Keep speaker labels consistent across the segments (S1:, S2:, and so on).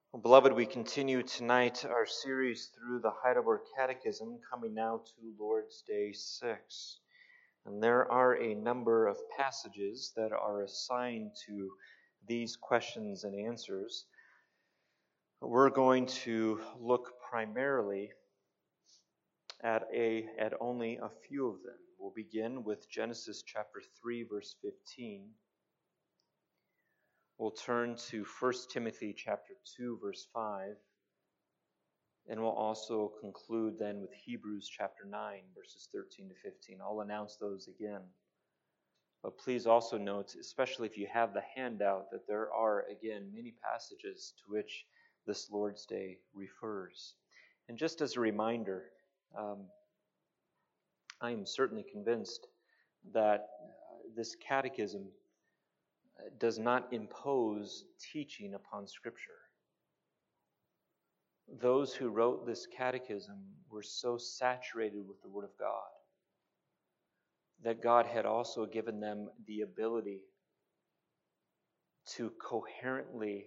S1: Well, beloved, we continue tonight our series through the Heidelberg Catechism, coming now to Lord's Day 6. And there are a number of passages that are assigned to these questions and answers. We're going to look primarily at only a few of them. We'll begin with Genesis chapter 3, verse 15. We'll turn to 1 Timothy chapter 2, verse 5. And we'll also conclude then with Hebrews chapter 9, verses 13 to 15. I'll announce those again. But please also note, especially if you have the handout, that there are, again, many passages to which this Lord's Day refers. And just as a reminder, I am certainly convinced that this catechism does not impose teaching upon Scripture. Those who wrote this catechism were so saturated with the Word of God that God had also given them the ability to coherently,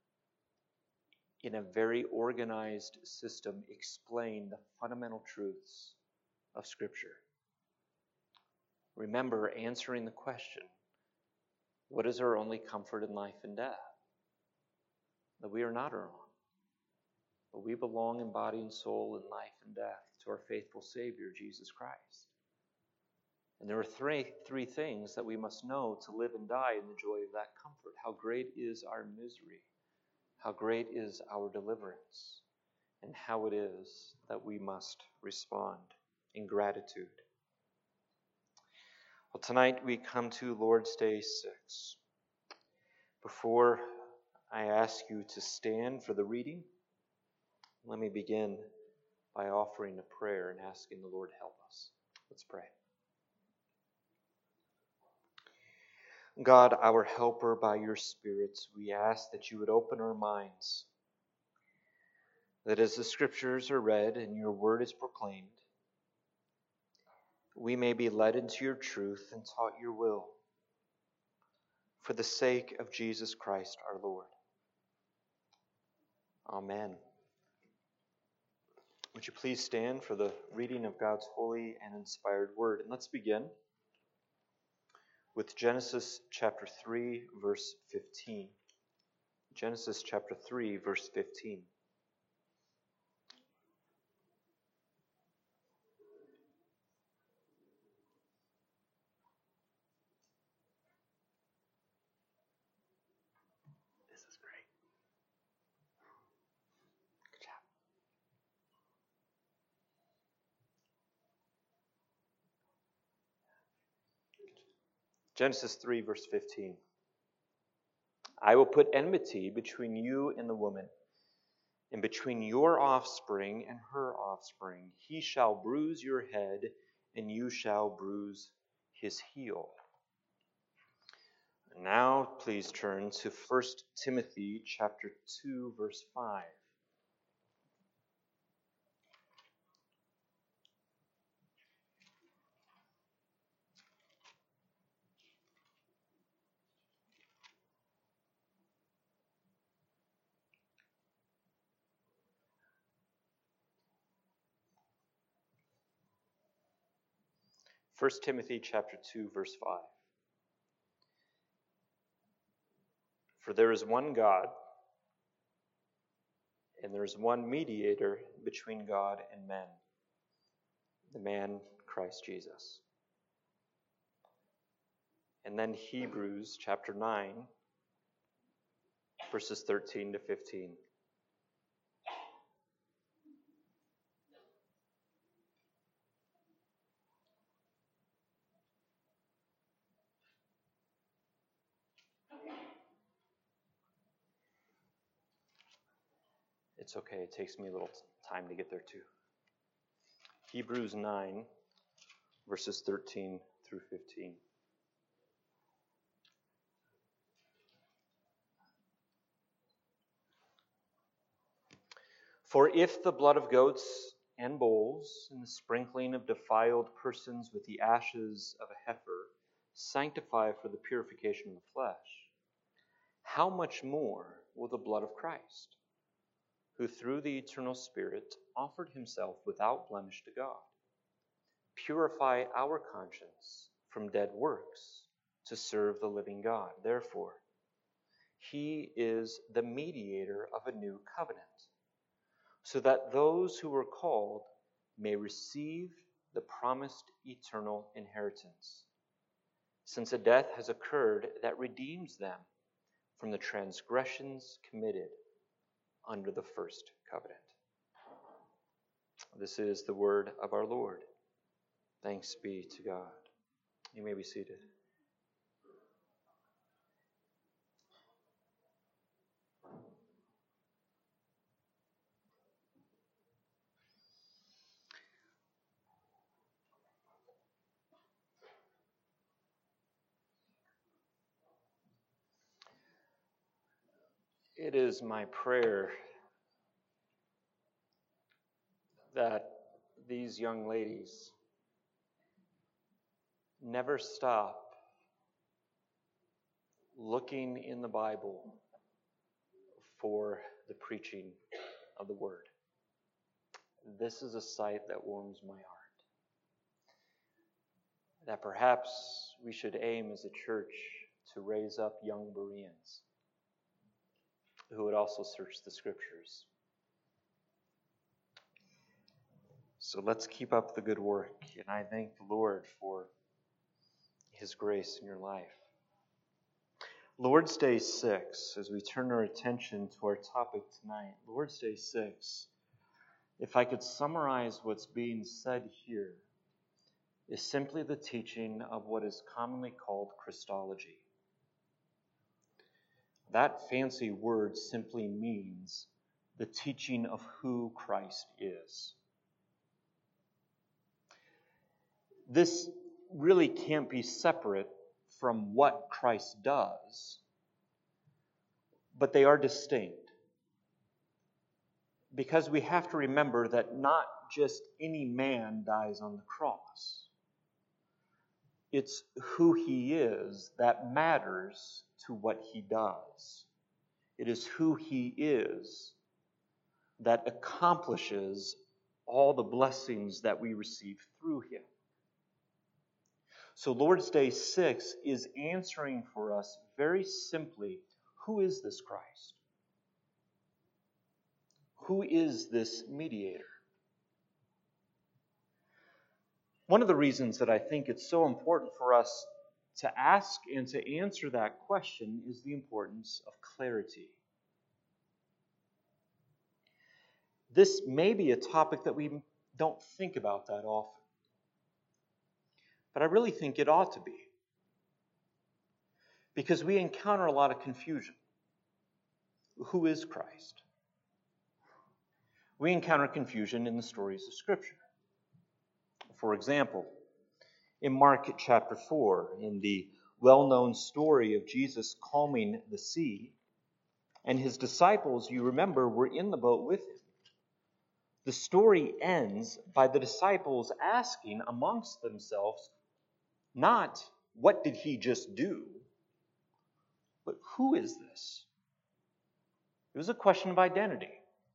S1: in a very organized system, explain the fundamental truths of Scripture. Remember, answering the question, what is our only comfort in life and death? That we are not our own, but we belong in body and soul, in life and death, to our faithful Savior, Jesus Christ. And there are three things that we must know to live and die in the joy of that comfort. How great is our misery, how great is our deliverance, and how it is that we must respond in gratitude. Well, tonight we come to Lord's Day 6. Before I ask you to stand for the reading, let me begin by offering a prayer and asking the Lord help us. Let's pray. God, our helper by your Spirit, we ask that you would open our minds, that as the Scriptures are read and your word is proclaimed, we may be led into your truth and taught your will, for the sake of Jesus Christ our Lord. Amen. Would you please stand for the reading of God's holy and inspired word? And let's begin with Genesis chapter 3, verse 15. Genesis chapter 3, verse 15. This is great. Good job. Genesis 3, verse 15. I will put enmity between you and the woman, and between your offspring and her offspring. He shall bruise your head, and you shall bruise his heel. And now please turn to 1 Timothy chapter 2, verse 5. First Timothy chapter 2, verse 5. For there is one God, and there is one mediator between God and men, the man Christ Jesus. And then Hebrews chapter 9, verses 13 to 15. It's okay, it takes me a little time to get there too. Hebrews 9, verses 13 through 15. For if the blood of goats and bulls and the sprinkling of defiled persons with the ashes of a heifer sanctify for the purification of the flesh, how much more will the blood of Christ, who through the eternal Spirit offered himself without blemish to God. Purify our conscience from dead works to serve the living God. Therefore, he is the mediator of a new covenant, so that those who were called may receive the promised eternal inheritance, since a death has occurred that redeems them from the transgressions committed under the first covenant. This is the word of our Lord. Thanks be to God. You may be seated. It is my prayer that these young ladies never stop looking in the Bible for the preaching of the word. This is a sight that warms my heart. That perhaps we should aim as a church to raise up young Bereans who would also search the scriptures. So let's keep up the good work, and I thank the Lord for his grace in your life. Lord's Day 6, as we turn our attention to our topic tonight, Lord's Day 6, if I could summarize what's being said here, is simply the teaching of what is commonly called Christology. That fancy word simply means the teaching of who Christ is. This really can't be separate from what Christ does, but they are distinct. Because we have to remember that not just any man dies on the cross. It's who he is that matters to what he does. It is who he is that accomplishes all the blessings that we receive through him. So Lord's Day 6 is answering for us very simply, who is this Christ? Who is this mediator? One of the reasons that I think it's so important for us to ask and to answer that question is the importance of clarity. This may be a topic that we don't think about that often, but I really think it ought to be, because we encounter a lot of confusion. Who is Christ? We encounter confusion in the stories of Scripture. For example, in Mark chapter 4, in the well-known story of Jesus calming the sea, and his disciples, you remember, were in the boat with him. The story ends by the disciples asking amongst themselves, not what did he just do, but who is this? It was a question of identity.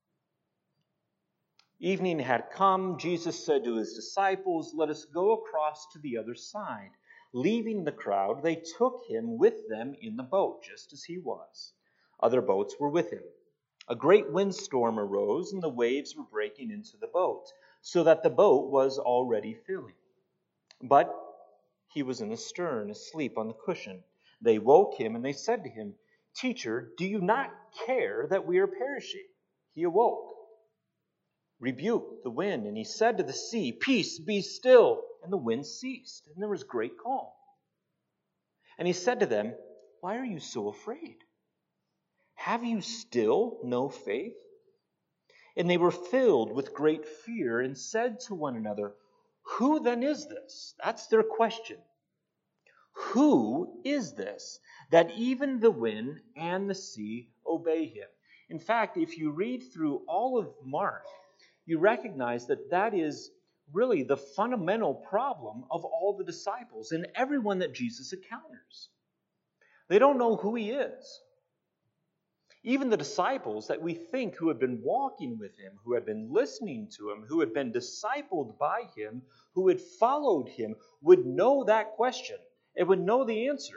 S1: Evening had come. Jesus said to his disciples, "Let us go across to the other side." Leaving the crowd, they took him with them in the boat, just as he was. Other boats were with him. A great windstorm arose, and the waves were breaking into the boat, so that the boat was already filling. But he was in the stern, asleep on the cushion. They woke him, and they said to him, "Teacher, do you not care that we are perishing?" He awoke, rebuked the wind, and he said to the sea, "Peace, be still." And the wind ceased, and there was great calm. And he said to them, "Why are you so afraid? Have you still no faith?" And they were filled with great fear and said to one another, "Who then is this?" That's their question. Who is this that even the wind and the sea obey him? In fact, if you read through all of Mark, you recognize that that is really the fundamental problem of all the disciples and everyone that Jesus encounters. They don't know who he is. Even the disciples that we think who had been walking with him, who had been listening to him, who had been discipled by him, who had followed him, would know that question and would know the answer.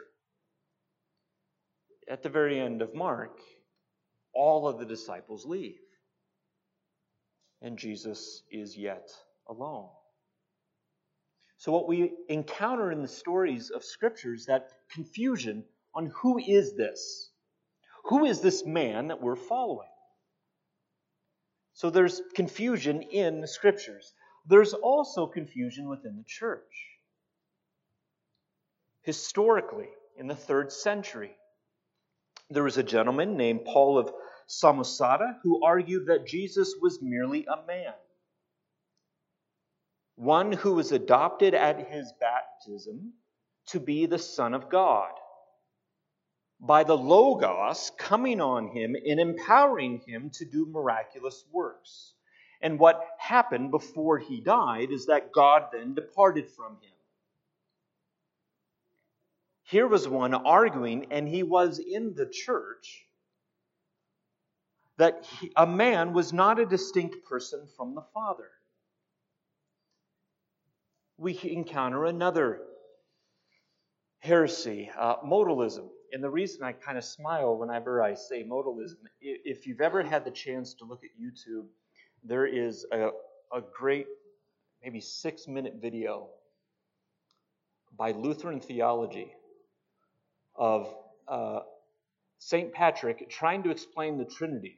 S1: At the very end of Mark, all of the disciples leave, and Jesus is yet alone. So what we encounter in the stories of Scripture is that confusion on who is this? Who is this man that we're following? So there's confusion in the Scriptures. There's also confusion within the church. Historically, in the 3rd century, there was a gentleman named Paul of Samosata who argued that Jesus was merely a man. One who was adopted at his baptism to be the Son of God, by the Logos coming on him and empowering him to do miraculous works. And what happened before he died is that God then departed from him. Here was one arguing, and he was in the church, that a man was not a distinct person from the Father. We encounter another heresy, modalism. And the reason I kind of smile whenever I say modalism, if you've ever had the chance to look at YouTube, there is a great, maybe 6-minute video by Lutheran Theology of St. Patrick trying to explain the Trinity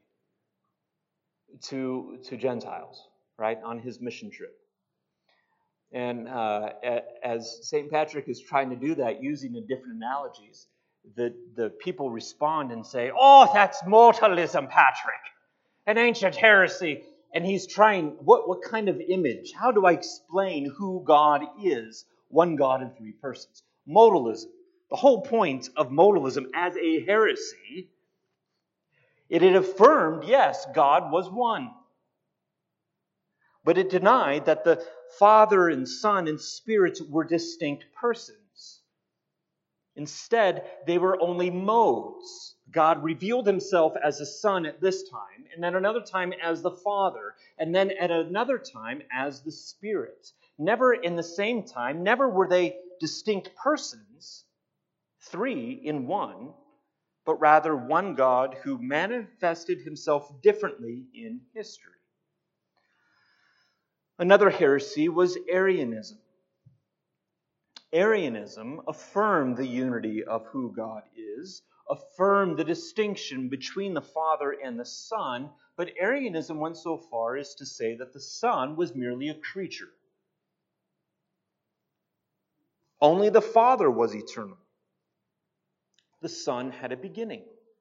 S1: to Gentiles, right, on his mission trip. And as St. Patrick is trying to do that using the different analogies, the people respond and say, "Oh, that's modalism, Patrick, an ancient heresy." And he's trying, what kind of image? How do I explain who God is? One God in 3 persons. Modalism. The whole point of modalism as a heresy, it had affirmed, yes, God was one. But it denied that the Father and Son and Spirit were distinct persons. Instead, they were only modes. God revealed himself as a Son at this time, and then another time as the Father, and then at another time as the Spirit. Never in the same time, never were they distinct persons, 3 in one, but rather one God who manifested himself differently in history. Another heresy was Arianism. Arianism affirmed the unity of who God is, affirmed the distinction between the Father and the Son, but Arianism went so far as to say that the Son was merely a creature. Only the Father was eternal. The Son had a beginning.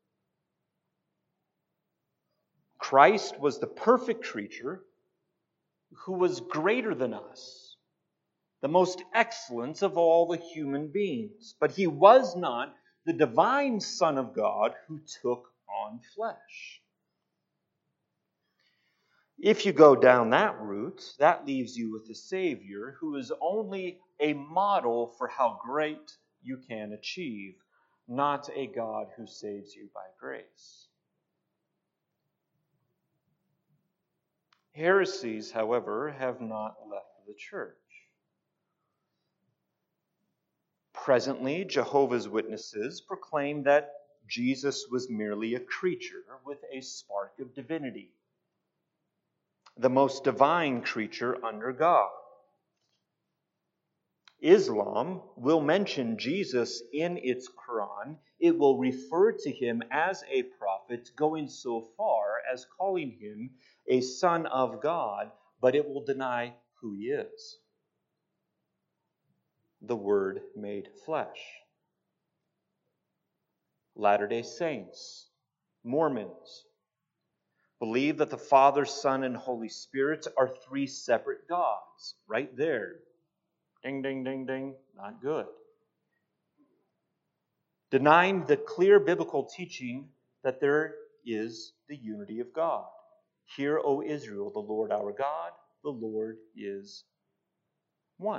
S1: Christ was the perfect creature who was greater than us, the most excellent of all the human beings. But he was not the divine Son of God who took on flesh. If you go down that route, that leaves you with a Savior who is only a model for how great you can achieve, not a God who saves you by grace. Heresies, however, have not left the church. Presently, Jehovah's Witnesses proclaim that Jesus was merely a creature with a spark of divinity, the most divine creature under God. Islam will mention Jesus in its Quran. It will refer to him as a prophet, going so far as calling him a son of God, but it will deny who he is. The Word made flesh. Latter-day Saints, Mormons, believe that the Father, Son, and Holy Spirit are 3 separate gods. Right there. Ding, ding, ding, ding. Not good. Denying the clear biblical teaching that there is the unity of God. Hear, O Israel, the Lord our God, the Lord is one.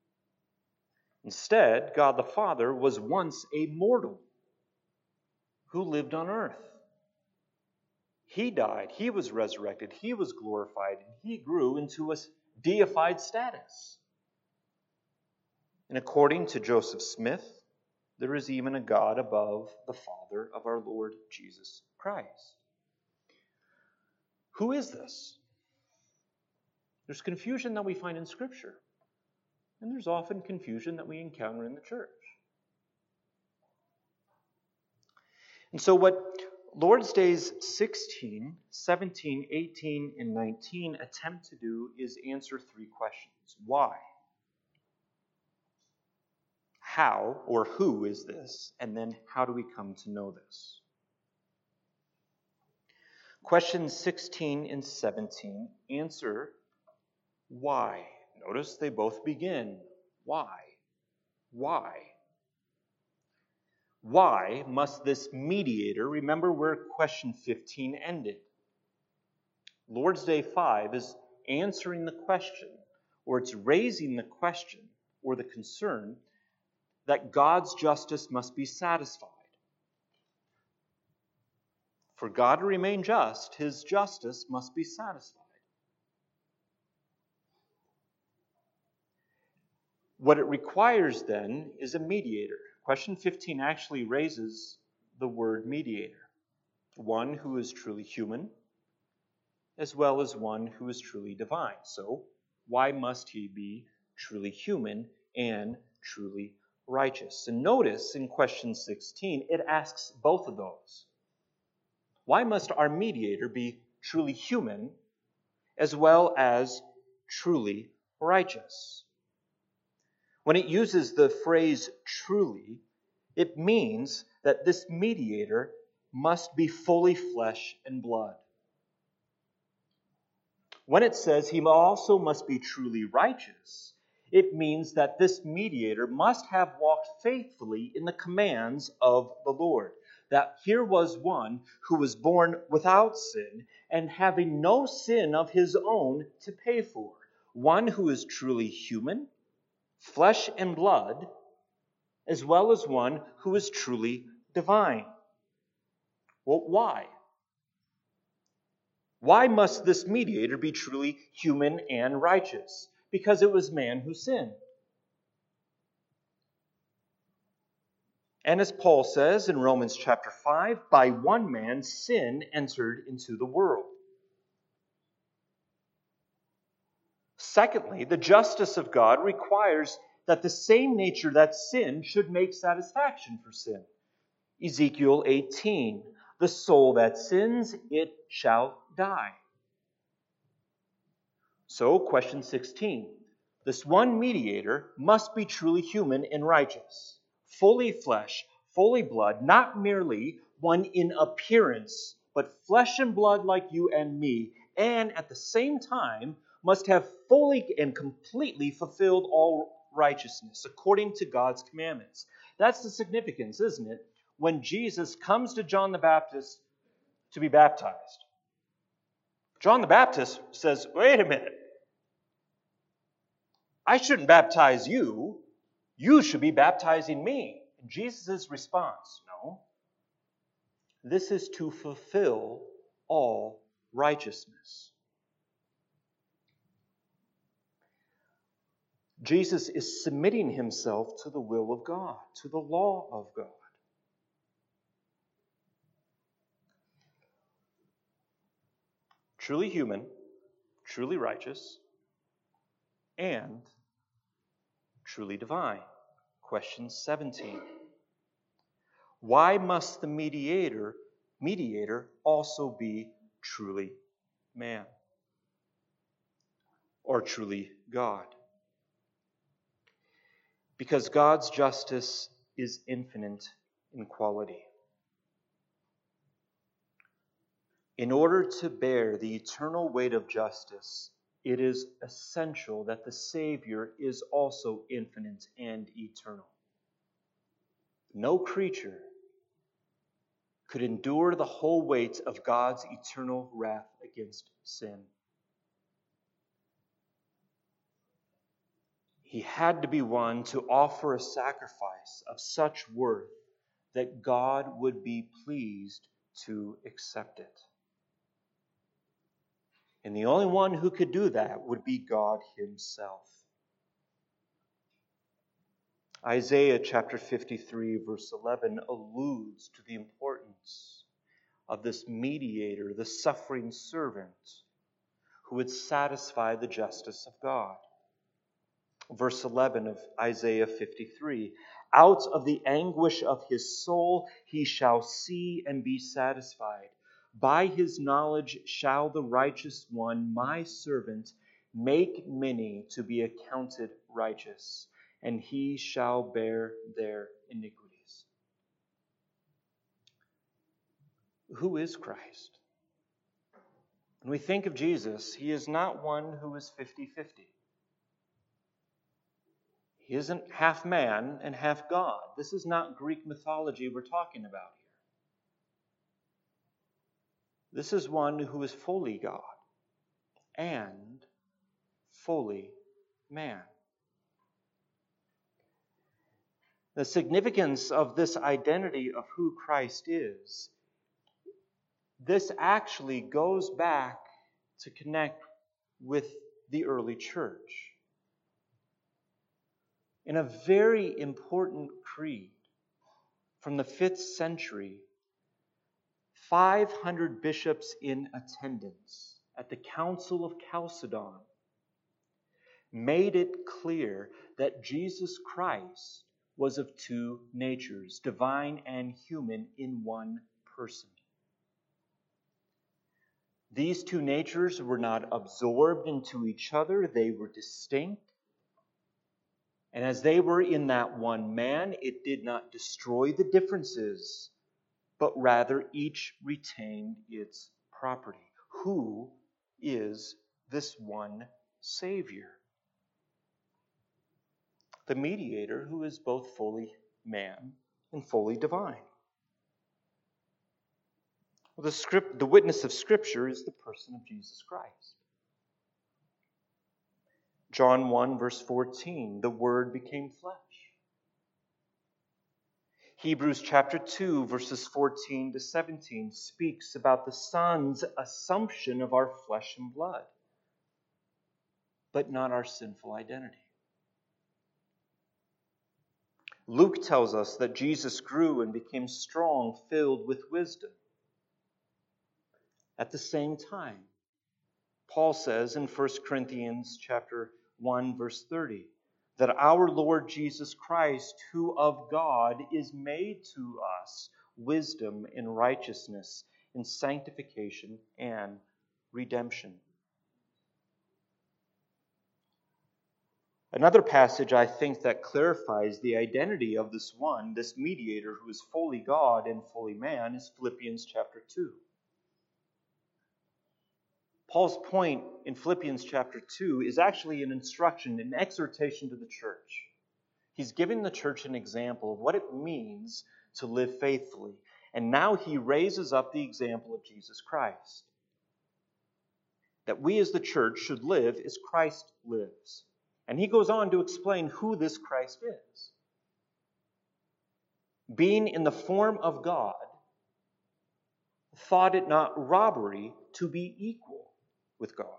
S1: Instead, God the Father was once a mortal who lived on earth. He died, he was resurrected, he was glorified, and he grew into a deified status. And according to Joseph Smith, there is even a God above the Father of our Lord Jesus Christ. Who is this? There's confusion that we find in Scripture, and there's often confusion that we encounter in the church. And so what Lord's Days 16, 17, 18, and 19 attempt to do is answer three questions. Why? How or who is this? And then how do we come to know this? Questions 16 and 17 answer why. Notice they both begin. Why? Why? Why must this mediator, remember where question 15 ended. Lord's Day 5 is answering the question, or it's raising the question or the concern that God's justice must be satisfied. For God to remain just, his justice must be satisfied. What it requires then is a mediator. Question 15 actually raises the word mediator. One who is truly human, as well as one who is truly divine. So, why must he be truly human and truly righteous? And notice in question 16, it asks both of those. Why must our mediator be truly human as well as truly righteous? When it uses the phrase truly, it means that this mediator must be fully flesh and blood. When it says he also must be truly righteous, it means that this mediator must have walked faithfully in the commands of the Lord. That here was one who was born without sin and having no sin of his own to pay for. One who is truly human, flesh and blood, as well as one who is truly divine. Well, why? Why must this mediator be truly human and righteous? Because it was man who sinned. And as Paul says in Romans chapter 5, by one man sin entered into the world. Secondly, the justice of God requires that the same nature that sinned should make satisfaction for sin. Ezekiel 18, the soul that sins, it shall die. So, question 16. This one mediator must be truly human and righteous, fully flesh, fully blood, not merely one in appearance, but flesh and blood like you and me, and at the same time must have fully and completely fulfilled all righteousness according to God's commandments. That's the significance, isn't it? When Jesus comes to John the Baptist to be baptized, John the Baptist says, wait a minute. I shouldn't baptize you. You should be baptizing me. And Jesus' response, no. This is to fulfill all righteousness. Jesus is submitting himself to the will of God, to the law of God. Truly human, truly righteous, and truly divine. Question 17. Why must the mediator also be truly man? Or truly God? Because God's justice is infinite in quality. In order to bear the eternal weight of justice, it is essential that the Savior is also infinite and eternal. No creature could endure the whole weight of God's eternal wrath against sin. He had to be one to offer a sacrifice of such worth that God would be pleased to accept it. And the only one who could do that would be God himself. Isaiah chapter 53, verse 11, alludes to the importance of this mediator, the suffering servant, who would satisfy the justice of God. Verse 11 of Isaiah 53, out of the anguish of his soul he shall see and be satisfied. By his knowledge shall the righteous one, my servant, make many to be accounted righteous, and he shall bear their iniquities. Who is Christ? When we think of Jesus, he is not one who is 50-50. He isn't half man and half God. This is not Greek mythology we're talking about here. This is one who is fully God and fully man. The significance of this identity of who Christ is, this actually goes back to connect with the early church. In a very important creed from the 5th century, 500 bishops in attendance at the Council of Chalcedon made it clear that Jesus Christ was of two natures, divine and human, in one person. These two natures were not absorbed into each other, they were distinct. And as they were in that one man, it did not destroy the differences, but rather each retained its property. Who is this one Savior? The mediator who is both fully man and fully divine. Well, the witness of Scripture is the person of Jesus Christ. John 1, verse 14, the Word became flesh. Hebrews chapter 2, verses 14 to 17 speaks about the Son's assumption of our flesh and blood, but not our sinful identity. Luke tells us that Jesus grew and became strong, filled with wisdom. At the same time, Paul says in 1 Corinthians chapter 1, verse 30, that our Lord Jesus Christ, who of God is made to us wisdom and righteousness and sanctification and redemption. Another passage I think that clarifies the identity of this one, this mediator who is fully God and fully man, is Philippians chapter 2. Paul's point in Philippians chapter 2 is actually an instruction, an exhortation to the church. He's giving the church an example of what it means to live faithfully. And now he raises up the example of Jesus Christ. That we as the church should live as Christ lives. And he goes on to explain who this Christ is. Being in the form of God, thought it not robbery to be equal with God.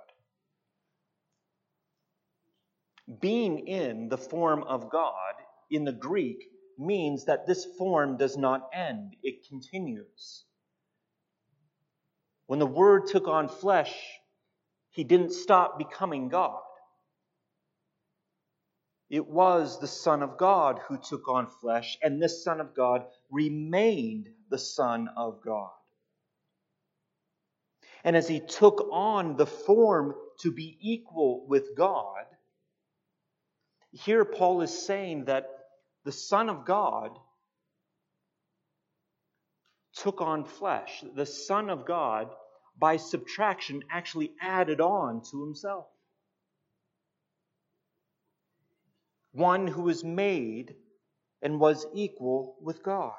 S1: Being in the form of God in the Greek means that this form does not end, it continues. When the Word took on flesh, he didn't stop becoming God. It was the Son of God who took on flesh, and this Son of God remained the Son of God. And as he took on the form to be equal with God, here Paul is saying that the Son of God took on flesh. The Son of God, by subtraction, actually added on to himself. One who was made and was equal with God.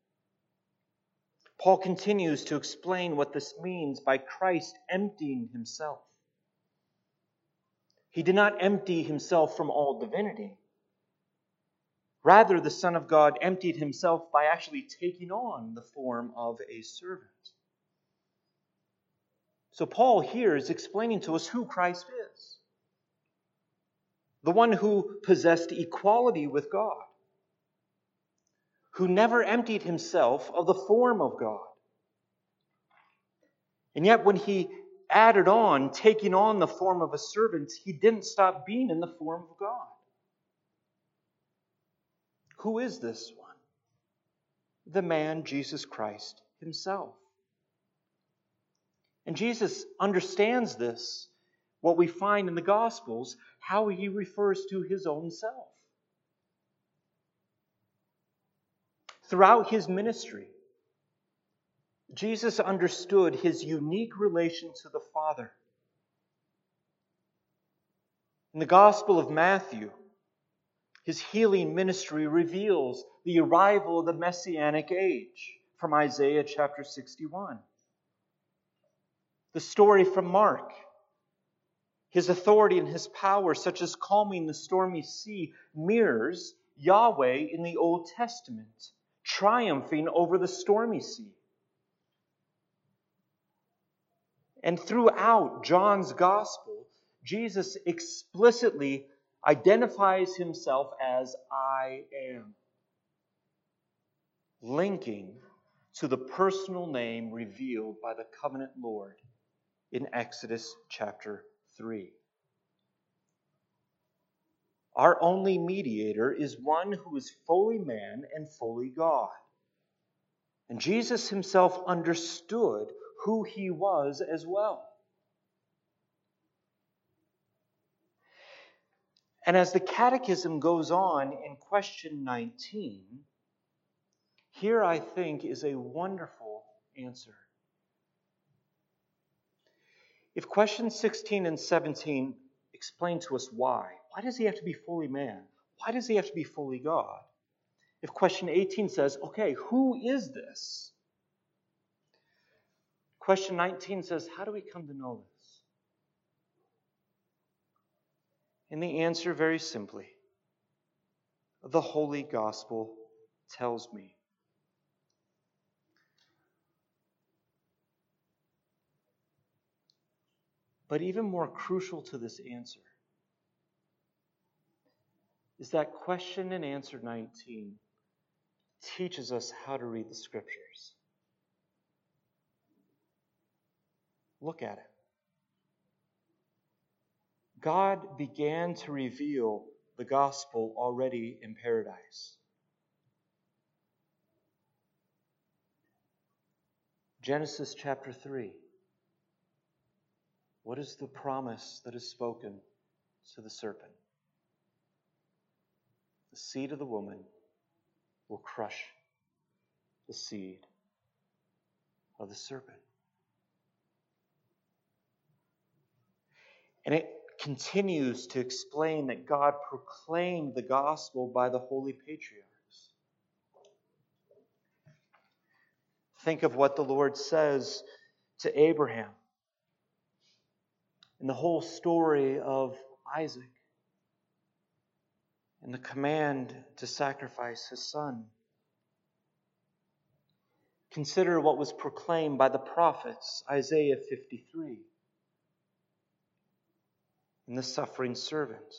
S1: Paul continues to explain what this means by Christ emptying himself. He did not empty himself from all divinity.
S2: Rather, the Son of God emptied himself by actually taking on the form of a servant. So Paul here is explaining to us who Christ is. The one who possessed equality with God, who never emptied himself of the form of God. And yet when he added on, taking on the form of a servant, he didn't stop being in the form of God. Who is this one? The man, Jesus Christ himself. And Jesus understands this, what we find in the Gospels, how he refers to his own self. Throughout his ministry, Jesus understood his unique relation to the Father. In the Gospel of Matthew, his healing ministry reveals the arrival of the Messianic age from Isaiah chapter 61. The story from Mark, his authority and his power, such as calming the stormy sea, mirrors Yahweh in the Old Testament, triumphing over the stormy sea. And throughout John's Gospel, Jesus explicitly identifies himself as I am, linking to the personal name revealed by the covenant Lord in Exodus chapter 3. Our only mediator is one who is fully man and fully God. And Jesus himself understood who he was as well. And as the Catechism goes on in question 19, here I think is a wonderful answer. If questions 16 and 17 explain to us why does he have to be fully man? Why does he have to be fully God? If question 18 says, okay, who is this? Question 19 says, how do we come to know this? And the answer, very simply, the Holy Gospel tells me. But even more crucial to this answer is that question and answer 19 teaches us how to read the Scriptures. Look at it. God began to reveal the gospel already in paradise. Genesis chapter 3. What is the promise that is spoken to the serpent? The seed of the woman will crush the seed of the serpent. And it continues to explain that God proclaimed the gospel by the holy patriarchs. Think of what the Lord says to Abraham in the whole story of Isaac and the command to sacrifice his son. Consider what was proclaimed by the prophets, Isaiah 53, and the suffering servant.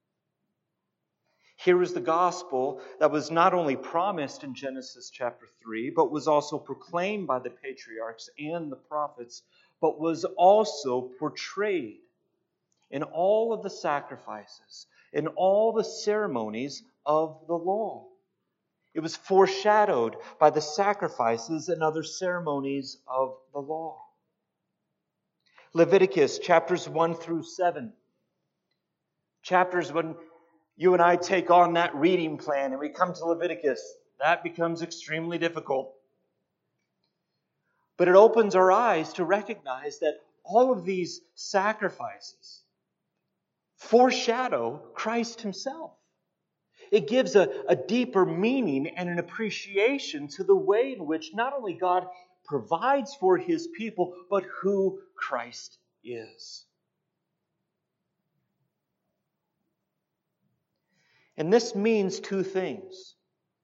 S2: Here is the gospel that was not only promised in Genesis chapter 3, but was also proclaimed by the patriarchs and the prophets, but was also portrayed in all of the sacrifices, in all the ceremonies of the law. It was foreshadowed by the sacrifices and other ceremonies of the law. Leviticus chapters 1 through 7. Chapters when you and I take on that reading plan and we come to Leviticus, that becomes extremely difficult. But it opens our eyes to recognize that all of these sacrifices foreshadow Christ himself. It gives a deeper meaning and an appreciation to the way in which not only God provides for his people, but who Christ is. And this means two things.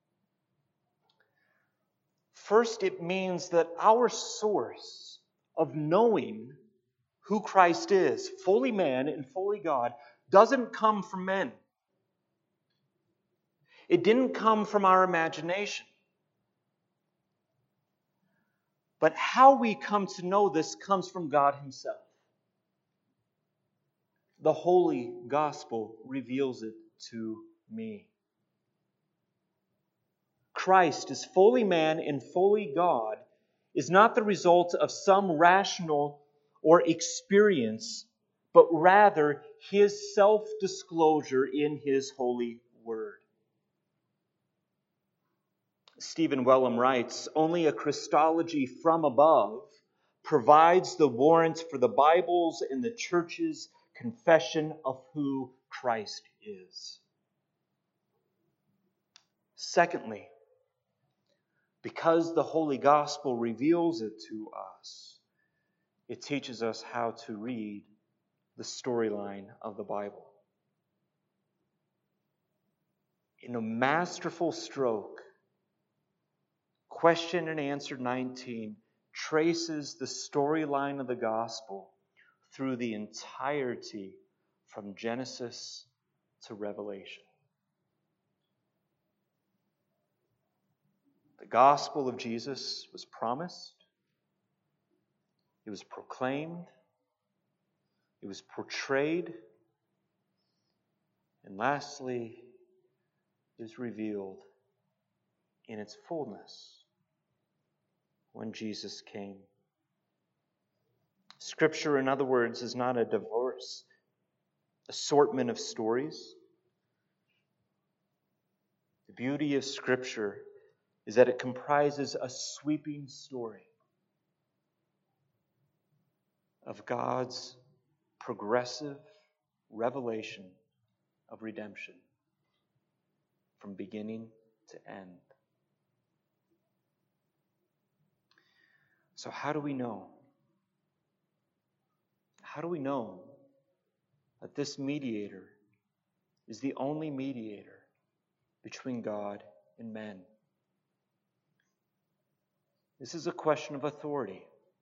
S2: First, it means that our source of knowing who Christ is, fully man and fully God, doesn't come from men. It didn't come from our imagination. But how we come to know this comes from God Himself. The Holy Gospel reveals it to me. Christ is fully man and fully God is not the result of some rational or experience, but rather His self-disclosure in His holy word. Stephen Wellum writes, "Only a Christology from above provides the warrant for the Bible's and the Church's confession of who Christ is." Secondly, because the Holy Gospel reveals it to us, it teaches us how to read the storyline of the Bible. In a masterful stroke, Question and Answer 19 traces the storyline of the Gospel through the entirety from Genesis to Revelation. The gospel of Jesus was promised, it was proclaimed, it was portrayed, and lastly, it was revealed in its fullness when Jesus came. Scripture, in other words, is not a diverse assortment of stories. The beauty of Scripture is that it comprises a sweeping story of God's progressive revelation of redemption from beginning to end. So how do we know? How do we know that this mediator is the only mediator between God and men? This is a question of authority.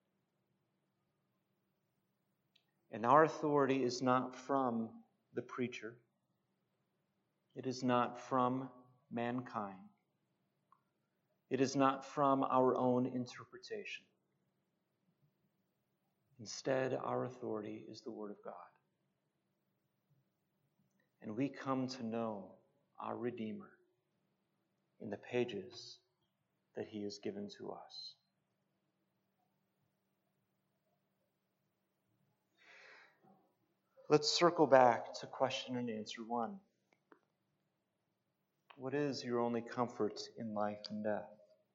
S2: And our authority is not from the preacher. It is not from mankind. It is not from our own interpretation. Instead, our authority is the Word of God. And we come to know our Redeemer in the pages that He has given to us. Let's circle back to Question and Answer 1. What is your only comfort in life and death?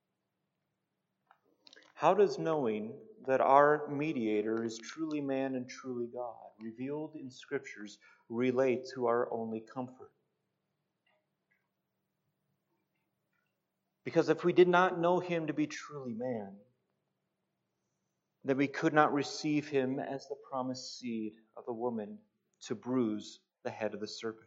S2: How does knowing that our mediator is truly man and truly God, revealed in Scriptures, relate to our only comfort? Because if we did not know Him to be truly man, then we could not receive Him as the promised seed of the woman to bruise the head of the serpent.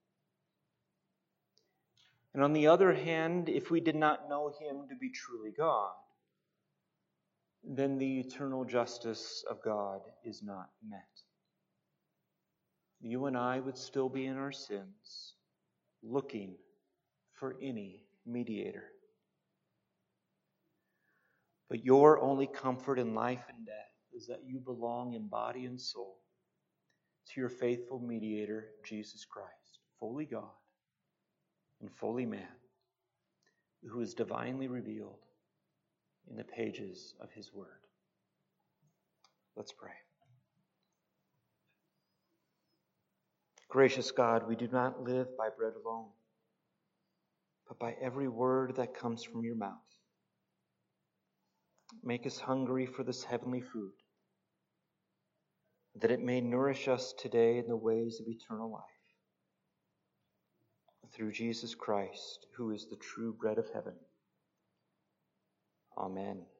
S2: And on the other hand, if we did not know Him to be truly God, then the eternal justice of God is not met. You and I would still be in our sins, looking for any mediator. But your only comfort in life and death is that you belong in body and soul to your faithful mediator, Jesus Christ, fully God and fully man, who is divinely revealed in the pages of His Word. Let's pray. Gracious God, we do not live by bread alone, but by every word that comes from your mouth. Make us hungry for this heavenly food, that it may nourish us today in the ways of eternal life. Through Jesus Christ, who is the true bread of heaven. Amen.